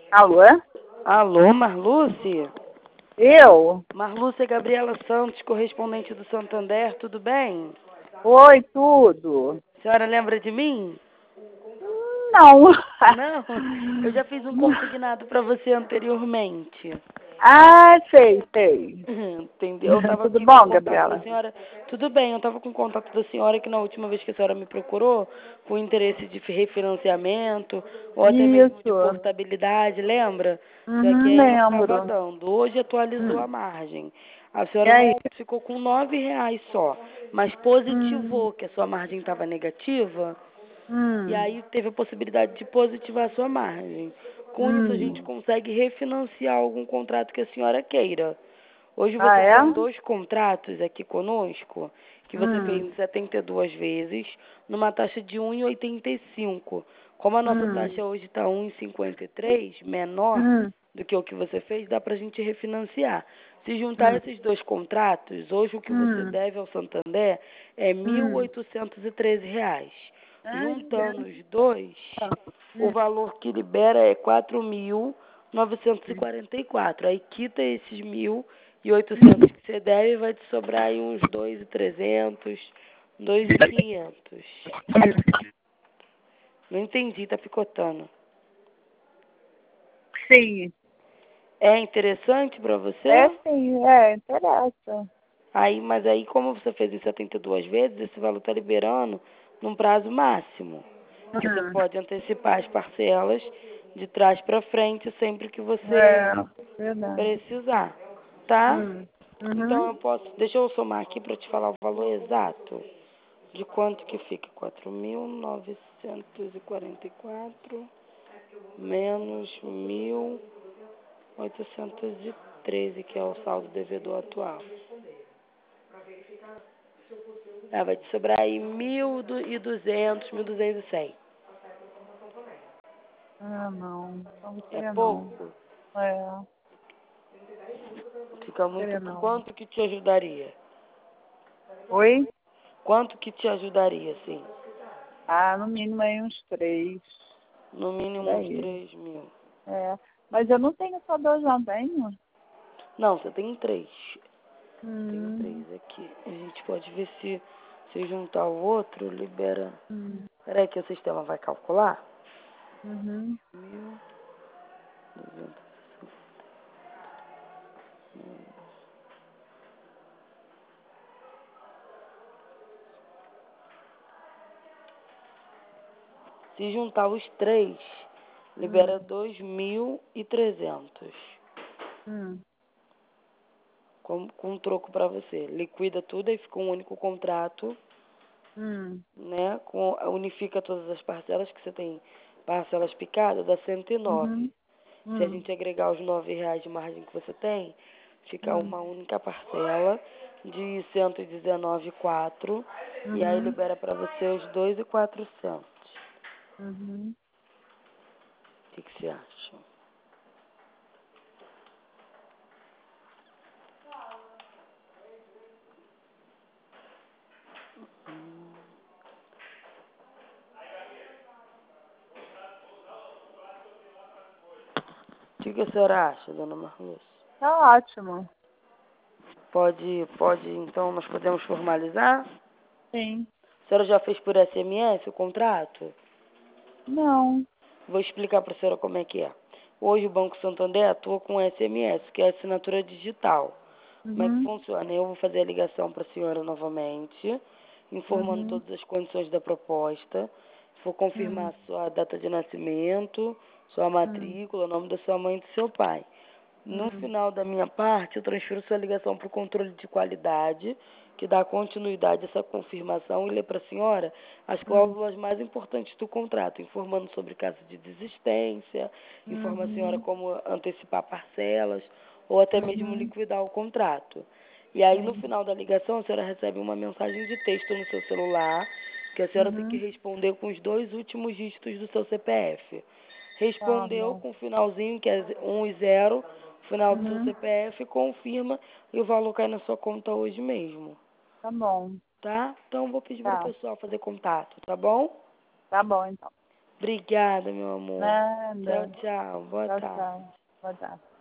Alô? Alô, Marluce? Eu? Marluce é Gabriela Santos, correspondente do Santander, tudo bem? Oi, tudo? A senhora lembra de mim? Não. Não? Eu já fiz um consignado para você anteriormente. Ah, sei. Entendeu? Eu estava Tudo aqui com o bom, contato da Gabriela? senhora. Tudo bem, eu estava com o contato da senhora que na última vez que a senhora me procurou, com interesse de refinanciamento, ou até mesmo de Isso. portabilidade, lembra? Só que aí não estava Lembro. dando. Hoje atualizou a margem. A E senhora aí? não ficou com R$ 9 só, mas Hum, positivou que a sua margem estava negativa. E hum, aí teve a possibilidade de positivar a sua margem. Com isso a gente hum. consegue refinanciar algum contrato que a senhora queira. Hoje Ah, você é? tem 2 contratos aqui conosco, que você fez Hum, em 72 vezes, numa taxa de 1,85. Como a nossa hum, taxa hoje está 1,53, menor hum, do que o que você fez, dá para a gente refinanciar. Se juntar hum, esses 2 contratos, hoje o que você hum, deve ao Santander é R$ hum. 1.813. Ai, Juntando os dois, o hum, valor que libera é 4.944. Aí quita esses 1.800 que você deve e vai te sobrar aí uns 2.300, 2.500. Não entendi, tá picotando. sim. É interessante para É você? sim, interessa. Aí, mas aí como você fez em 72 vezes, esse valor tá liberando num prazo máximo. Você Hum, pode antecipar as parcelas de trás para frente sempre que é, você verdade. precisar, tá? Então Uhum. eu posso, deixa eu somar aqui para te falar o valor exato de quanto que fica. 4.944 menos 1.813, que é o saldo devedor atual. Ah, vai te sobrar aí 1.200, 1.200 e 100. Ah, não. Não É queria não. pouco? É, Fica muito. queria não. Quanto que te ajudaria? Oi? Quanto que te ajudaria, sim? Ah, no mínimo aí uns 3. No Por mínimo uns aí. 3.000. É. Mas eu não tenho só 2, não tenho? Não, você tem 3. Tem Hum, 3 aqui. A gente pode ver se juntar o outro, libera. hum, Peraí que o sistema vai calcular. uhum, 1.200. Se juntar os 3, libera hum, 2.300. hum, Com um troco para você. Liquida tudo e fica um único contrato, hum, né? Unifica todas as parcelas, que você tem parcelas picadas, dá 109. uhum, Se a hum, gente agregar os R$ 9 de margem que você tem, fica hum, uma única parcela de 119,4, e aí uhum, libera para você os 2.400. uhum. O que você acha? O que a senhora acha, dona Marluz? Tá ótimo. Pode, então nós podemos formalizar? Sim. A senhora já fez por SMS o contrato? Não. Vou explicar para a senhora como é que é. Hoje o Banco Santander atua com SMS, que é assinatura digital. Como é que Uhum, funciona? Eu vou fazer a ligação para a senhora novamente, informando uhum, todas as condições da proposta. Vou confirmar hum, a sua data de nascimento, sua hum, matrícula, o nome da sua mãe e do seu pai. No hum, final da minha parte, eu transfiro sua ligação para o controle de qualidade, que dá continuidade a essa confirmação e lê para a senhora as hum, cláusulas mais importantes do contrato, informando sobre caso de desistência, informa a senhora uhum, como antecipar parcelas ou até mesmo uhum, liquidar o contrato. E aí, no sim. final da ligação, a senhora recebe uma mensagem de texto no seu celular, que a senhora tem que Uhum, responder com os 2 últimos dígitos do seu CPF. tá Respondeu bom. com o finalzinho, que é 1 e 0, final do seu Uhum, CPF, confirma e o valor cai na sua conta hoje mesmo, tá bom. tá? Então, vou pedir para o Tá. pessoal fazer contato, tá bom? Tá bom, então. Obrigada, meu amor. Nada. Tchau, tchau. Boa Tchau, tarde. tchau. Boa tarde.